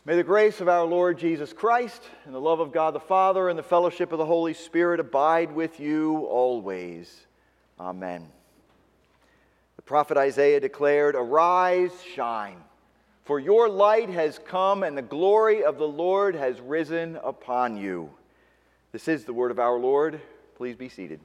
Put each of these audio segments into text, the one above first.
May the grace of our Lord Jesus Christ and the love of God the Father and the fellowship of the Holy Spirit abide with you always. Amen. The prophet Isaiah declared, "Arise, shine, for your light has come and the glory of the Lord has risen upon you." This is the word of our Lord. Please be seated.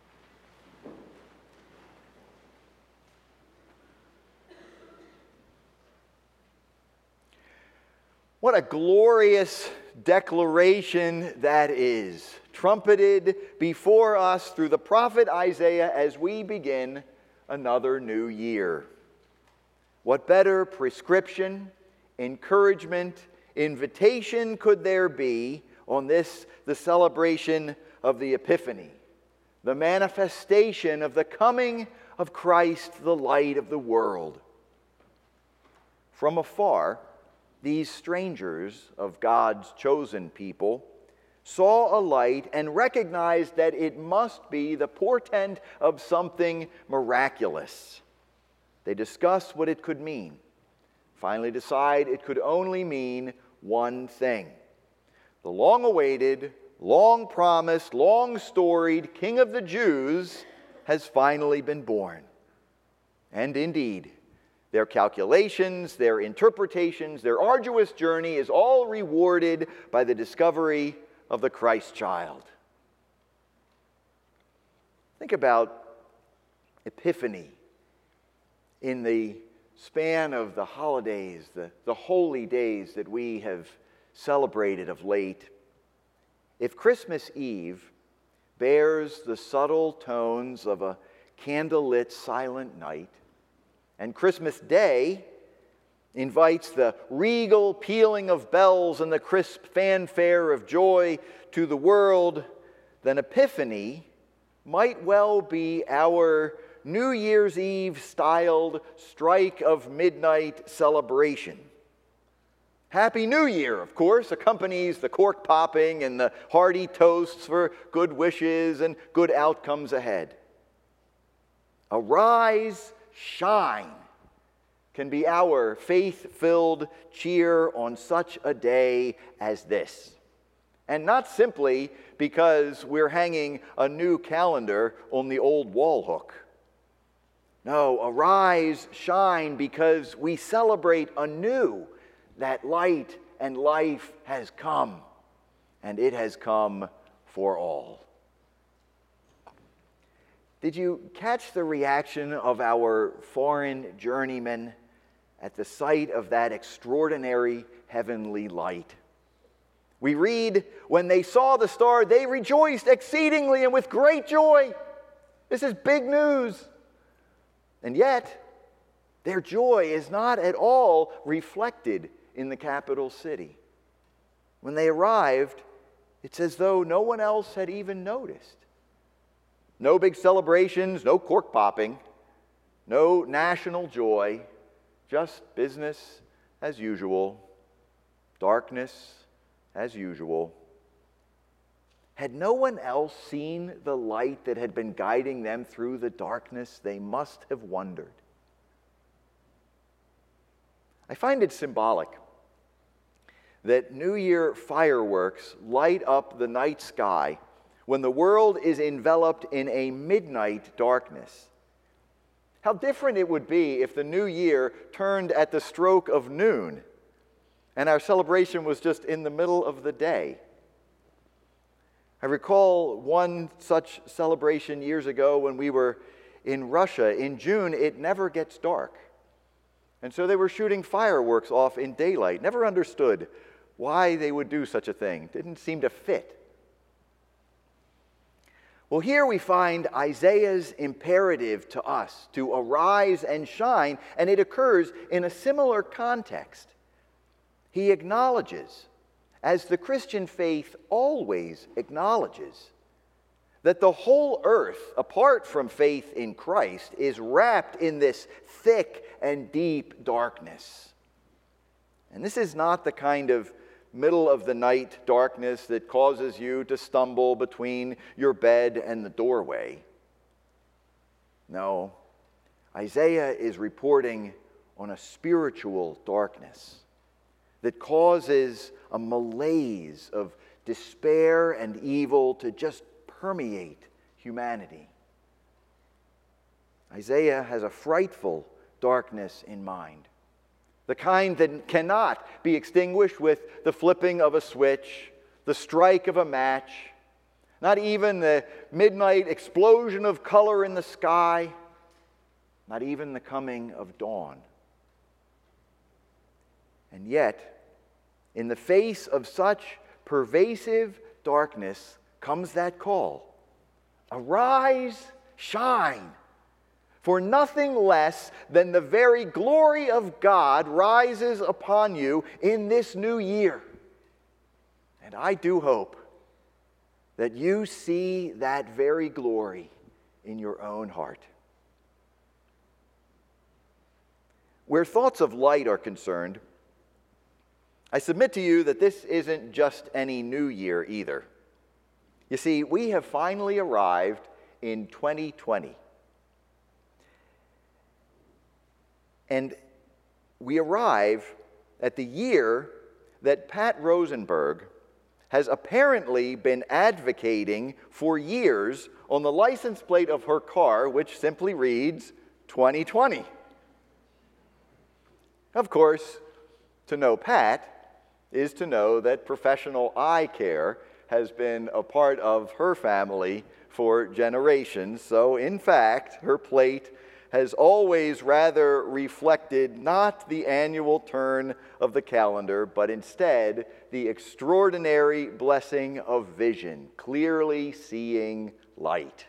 What a glorious declaration that is, trumpeted before us through the prophet Isaiah as we begin another new year. What better prescription, encouragement, invitation could there be on this, the celebration of the Epiphany, the manifestation of the coming of Christ, the light of the world? From afar, these strangers of God's chosen people saw a light and recognized that it must be the portent of something miraculous. They discussed what it could mean, finally decide it could only mean one thing. The long-awaited, long-promised, long-storied King of the Jews has finally been born. And indeed, their calculations, their interpretations, their arduous journey is all rewarded by the discovery of the Christ child. Think about Epiphany in the span of the holidays, the holy days that we have celebrated of late. If Christmas Eve bears the subtle tones of a candlelit silent night, and Christmas Day invites the regal pealing of bells and the crisp fanfare of joy to the world, then Epiphany might well be our New Year's Eve styled strike of midnight celebration. Happy New Year, of course, accompanies the cork popping and the hearty toasts for good wishes and good outcomes ahead. Arise, shine can be our faith-filled cheer on such a day as this. And not simply because we're hanging a new calendar on the old wall hook. No, arise, shine, because we celebrate anew that light and life has come, and it has come for all. Did you catch the reaction of our foreign journeymen at the sight of that extraordinary heavenly light? We read, when they saw the star, they rejoiced exceedingly and with great joy. This is big news. And yet, their joy is not at all reflected in the capital city. When they arrived, it's as though no one else had even noticed. No big celebrations, no cork popping, no national joy, just business as usual, darkness as usual. Had no one else seen the light that had been guiding them through the darkness? They must have wondered. I find it symbolic that New Year fireworks light up the night sky when the world is enveloped in a midnight darkness. How different it would be if the new year turned at the stroke of noon and our celebration was just in the middle of the day. I recall one such celebration years ago when we were in Russia. In June, it never gets dark. And so they were shooting fireworks off in daylight. Never understood why they would do such a thing. Didn't seem to fit. Well, here we find Isaiah's imperative to us to arise and shine, and it occurs in a similar context. He acknowledges, as the Christian faith always acknowledges, that the whole earth, apart from faith in Christ, is wrapped in this thick and deep darkness. And this is not the kind of middle-of-the-night darkness that causes you to stumble between your bed and the doorway. No, Isaiah is reporting on a spiritual darkness that causes a malaise of despair and evil to just permeate humanity. Isaiah has a frightful darkness in mind, the kind that cannot be extinguished with the flipping of a switch, the strike of a match, not even the midnight explosion of color in the sky, not even the coming of dawn. And yet, in the face of such pervasive darkness comes that call, "Arise, shine, for nothing less than the very glory of God rises upon you in this new year." And I do hope that you see that very glory in your own heart. Where thoughts of light are concerned, I submit to you that this isn't just any new year either. You see, we have finally arrived in 2020. And we arrive at the year that Pat Rosenberg has apparently been advocating for years on the license plate of her car, which simply reads 2020. Of course, to know Pat is to know that professional eye care has been a part of her family for generations. So, in fact, her plate has always rather reflected not the annual turn of the calendar, but instead the extraordinary blessing of vision, clearly seeing light.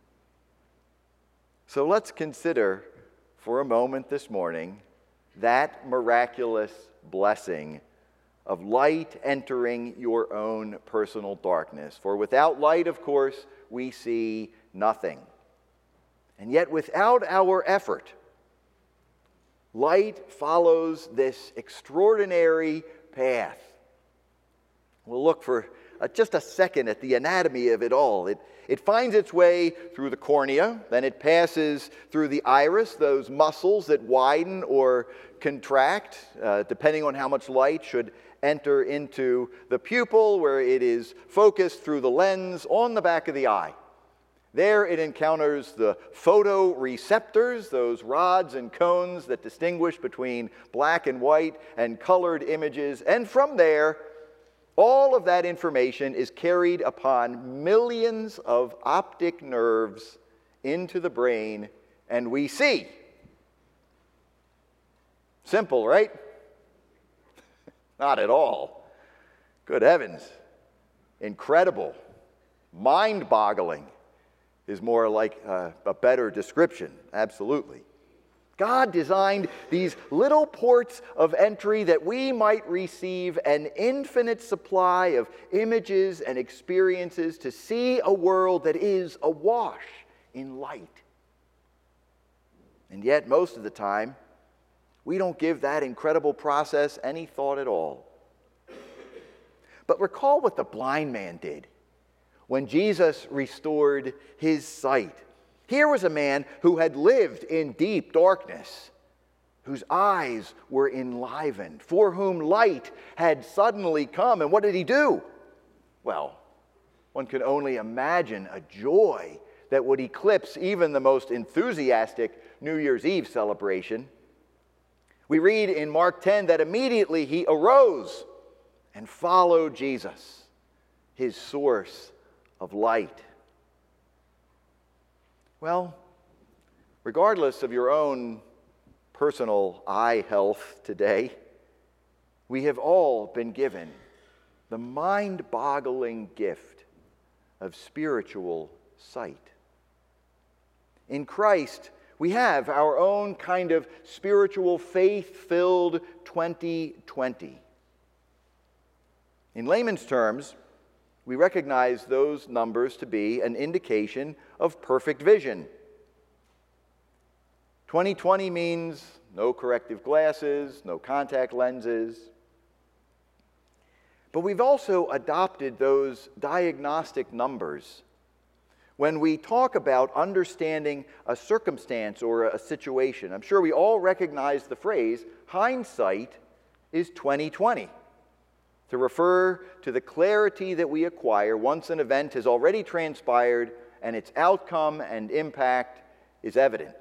So let's consider for a moment this morning that miraculous blessing of light entering your own personal darkness. For without light, of course, we see nothing. And yet, without our effort, light follows this extraordinary path. We'll look for just a second at the anatomy of it all. It finds its way through the cornea, then it passes through the iris, those muscles that widen or contract, depending on how much light should enter into the pupil, where it is focused through the lens on the back of the eye. There it encounters the photoreceptors, those rods and cones that distinguish between black and white and colored images. And from there, all of that information is carried upon millions of optic nerves into the brain, and we see. Simple, right? Not at all. Good heavens. Incredible. Mind-boggling is more like a better description, absolutely. God designed these little ports of entry that we might receive an infinite supply of images and experiences to see a world that is awash in light. And yet, most of the time, we don't give that incredible process any thought at all. But recall what the blind man did when Jesus restored his sight. Here was a man who had lived in deep darkness, whose eyes were enlivened, for whom light had suddenly come. And what did he do? Well, one can only imagine a joy that would eclipse even the most enthusiastic New Year's Eve celebration. We read in Mark 10 that immediately he arose and followed Jesus, his source of light. Well, regardless of your own personal eye health today, we have all been given the mind-boggling gift of spiritual sight. In Christ, we have our own kind of spiritual faith-filled 2020. In layman's terms, we recognize those numbers to be an indication of perfect vision. 2020 means no corrective glasses, no contact lenses. But we've also adopted those diagnostic numbers when we talk about understanding a circumstance or a situation. I'm sure we all recognize the phrase, hindsight is 2020, to refer to the clarity that we acquire once an event has already transpired and its outcome and impact is evident.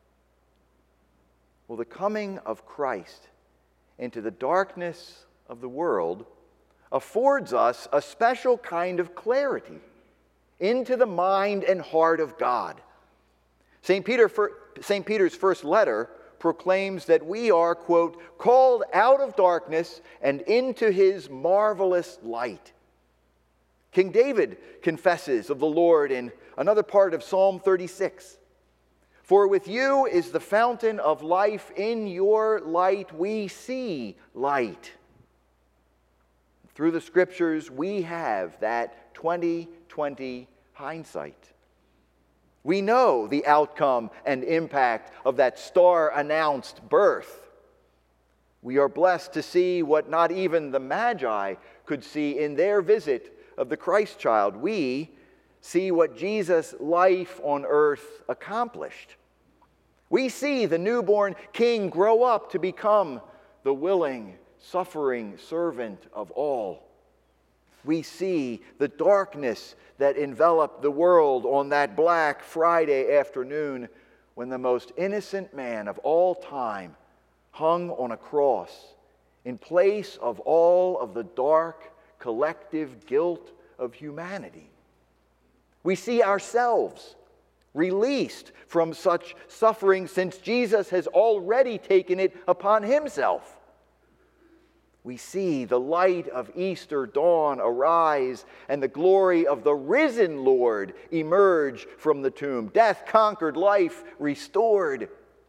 Well, the coming of Christ into the darkness of the world affords us a special kind of clarity into the mind and heart of God. St. Peter's first letter proclaims that we are, quote, called out of darkness and into his marvelous light. King David confesses of the Lord in another part of Psalm 36. For with you is the fountain of life. In your light we see light. Through the Scriptures, we have that 20/20 hindsight. We know the outcome and impact of that star-announced birth. We are blessed to see what not even the Magi could see in their visit of the Christ child. We see what Jesus' life on earth accomplished. We see the newborn King grow up to become the willing, suffering servant of all. We see the darkness that enveloped the world on that Black Friday afternoon when the most innocent man of all time hung on a cross in place of all of the dark, collective guilt of humanity. We see ourselves released from such suffering since Jesus has already taken it upon himself. We see the light of Easter dawn arise and the glory of the risen Lord emerge from the tomb. Death conquered, life restored.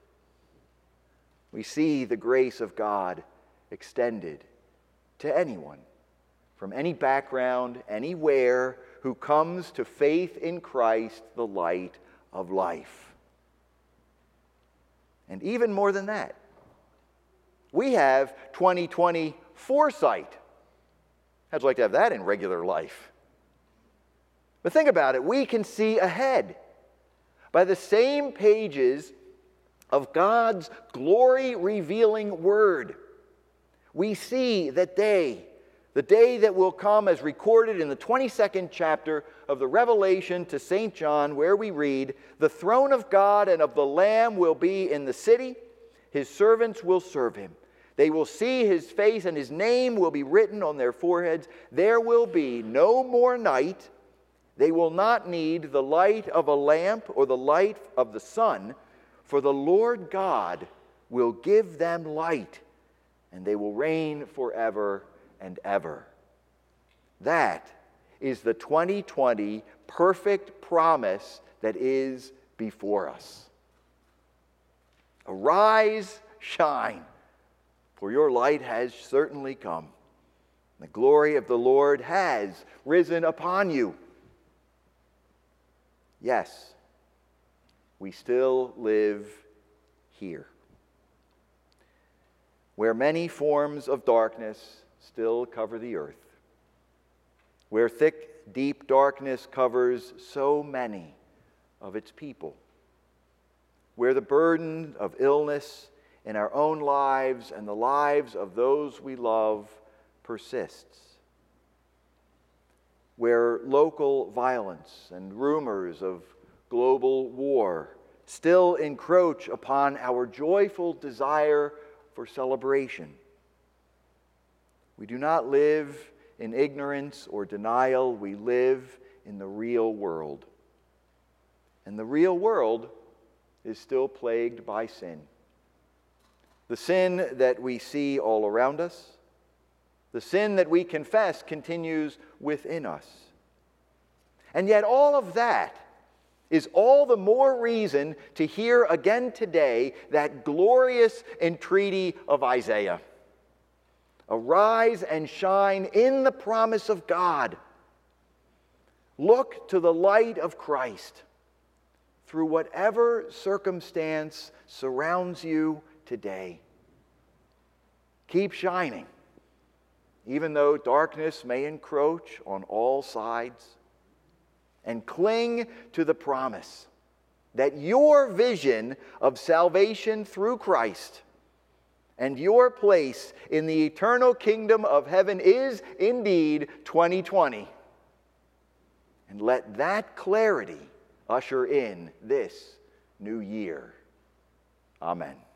We see the grace of God extended to anyone from any background, anywhere, who comes to faith in Christ, the light of life. And even more than that, we have 20/20 foresight. How'd you like to have that in regular life? But think about it. We can see ahead by the same pages of God's glory-revealing word. We see that the day that will come as recorded in the 22nd chapter of the Revelation to St. John, where we read, "The throne of God and of the Lamb will be in the city. His servants will serve him. They will see his face, and his name will be written on their foreheads. There will be no more night. They will not need the light of a lamp or the light of the sun, for the Lord God will give them light, and they will reign forever and ever." That is the 2020 perfect promise that is before us. Arise, shine, for your light has certainly come. The glory of the Lord has risen upon you. Yes, we still live here, where many forms of darkness still cover the earth, where thick, deep darkness covers so many of its people, where the burden of illness in our own lives and the lives of those we love persists, where local violence and rumors of global war still encroach upon our joyful desire for celebration. We do not live in ignorance or denial. We live in the real world. And the real world is still plagued by sin. The sin that we see all around us, the sin that we confess continues within us. And yet all of that is all the more reason to hear again today that glorious entreaty of Isaiah. Arise and shine in the promise of God. Look to the light of Christ through whatever circumstance surrounds you today. Keep shining, even though darkness may encroach on all sides, and cling to the promise that your vision of salvation through Christ And your place in the eternal kingdom of heaven is indeed 2020. And let that clarity usher in this new year. Amen.